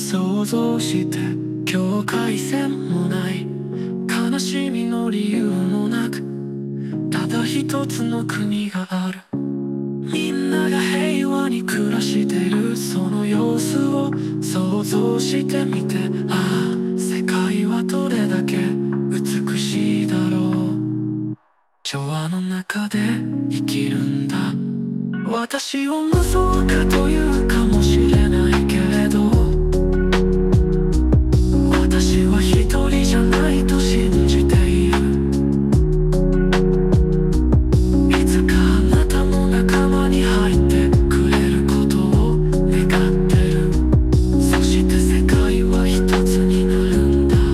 想像して境界線もない悲しみの理由もなくただ一つの国があるみんなが平和に暮らしてるその様子を想像してみてああ世界はどれだけ美しいだろう調和の中で生きるんだ私を無双かというかもしれないけれど私は一人じゃないと信じているいつかあなたも仲間に入ってくれることを願ってるそして世界は一つになるんだ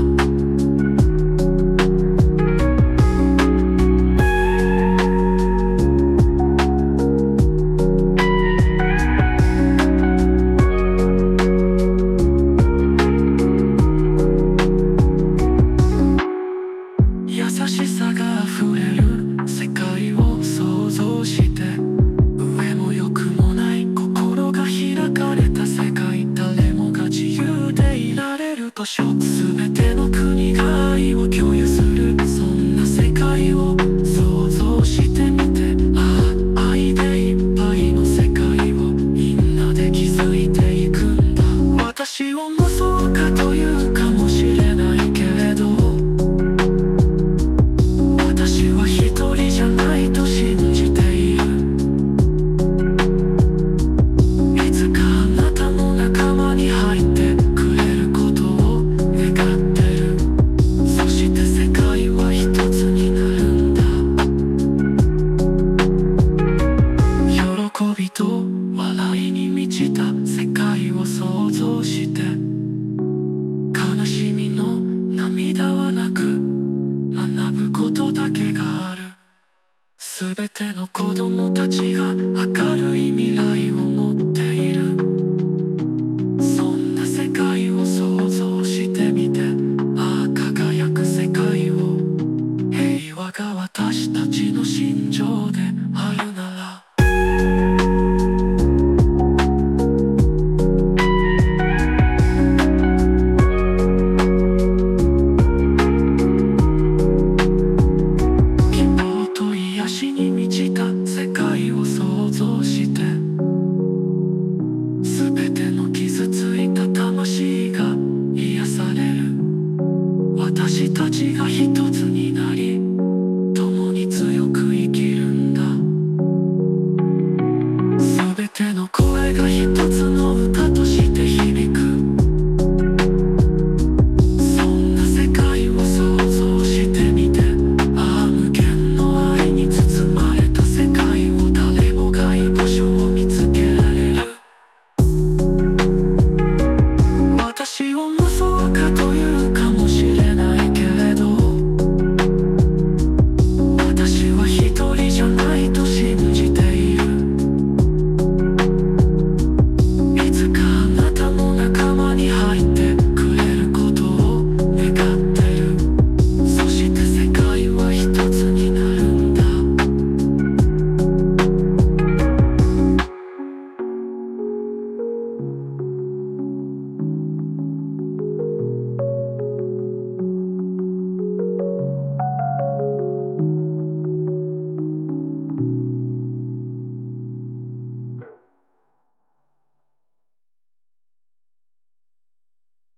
優しさが溢れる世界を想像して上も欲もない心が開かれた世界誰もが自由でいられる場所全ての国が愛を共有するそんな世界を想像してみてああ愛でいっぱいの世界をみんなで築いていくんだ私を無双かというかもしれないけれど私は一人じゃないと信じているいつかあなたも仲間に入ってくれることを願ってるそして世界は一つになるんだ喜びと笑いに満ちた世界を想像して悲しみの涙はなく学ぶことだけがあるすべての子供たちが明るい未来を持っているそんな世界を想像してみてああ輝く世界を平和が私たちの心情であるなら希望と癒しに満ちた世界を想像し